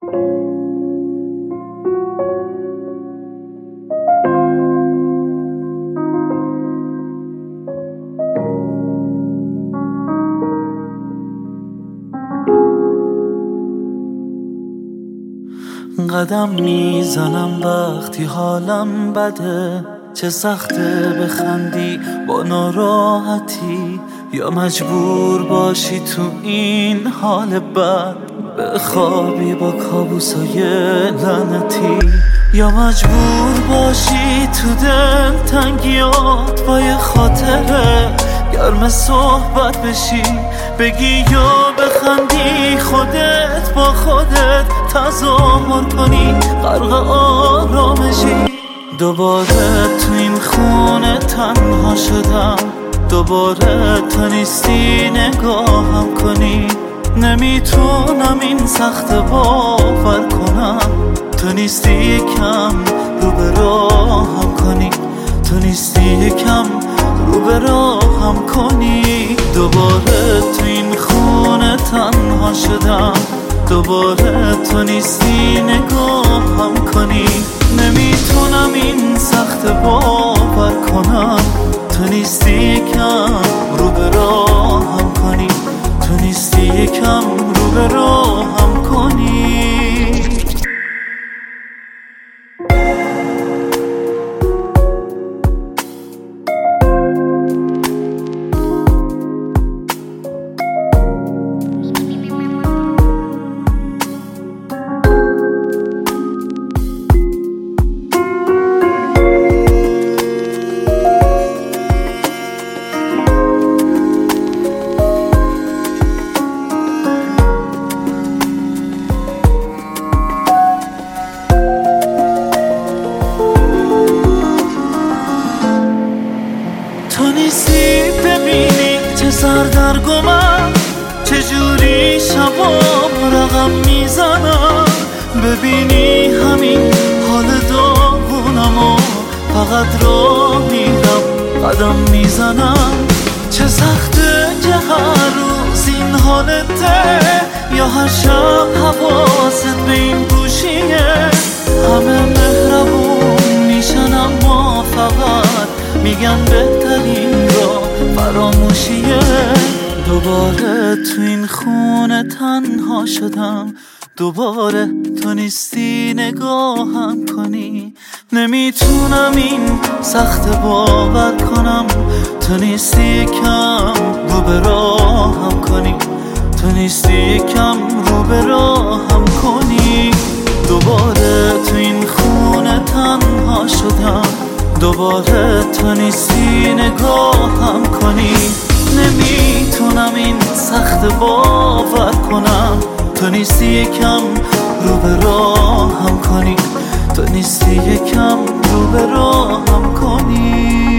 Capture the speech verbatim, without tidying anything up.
قدم میزنم وقتی حالم بده، چه سخته بخندی با ناراحتی، یا مجبور باشی تو این حال بد بخوابی با کابوسای لعنتی، یا مجبور باشی تو دل تنگیات با یه خاطره گرم صحبت بشی، بگی یا بخندی خودت با خودت تظاهر کنی غرق آرامشی. دوباره تو این خونه تنها شدم، دوباره تو نیستی نگاهم کنی، نمیتونم این سخت باور کنم، تو نیستی یکم رو به راهم کنی، تو نیستی یکم رو به راهم کنی. دوباره تو این خونه تنها شدم، دوباره تو نیستی نگاهم کنی، نمیتونم این سخت باور کنم، تو نیستی یکم رو به راهم کنی، تو نیستی یکم رو به راهم کنی. تو نیستی ببینی چه سردرگمم، چجوری شبام رقم میزنم، ببینی همین حال داغونم و فقط راه میرم قدم میزنم. چه سخته که هر روز این حالته، یا هر شب حواست به این گوشیه، همه مهربون میشن اما فقط میگن بهترین را فراموشیه. دوباره تو این خونه تنها شدم، دوباره تو نیستی نگاهم کنی، نمیتونم این سخت باور کنم، تو نیستی کم رو به راهم کنی، تو نیستی کم رو به راهم کنی. دوباره تو این خونه تنها شدم، دوباره تو نیستی نگاهم کنی، نمیتونم این سخت باور کنم، تو نیستی یکم رو به راهم کنی، تو نیستی یکم رو به راهم کنی.